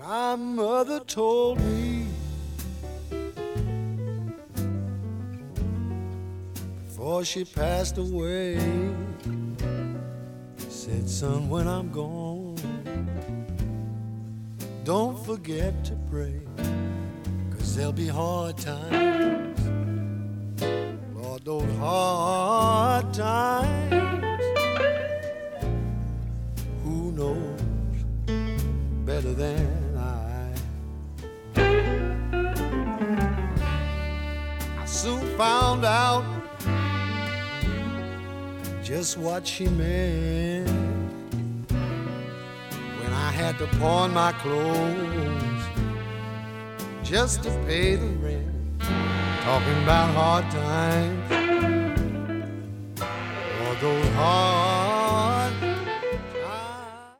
My mother told me before she passed away, said, son, when I'm gone, don't forget to pray, 'cause there'll be hard times. Lord, those hard times, who knows better than I soon found out just what she meant when I had to pawn my clothes just to pay the rent. Talking about hard times, or those hard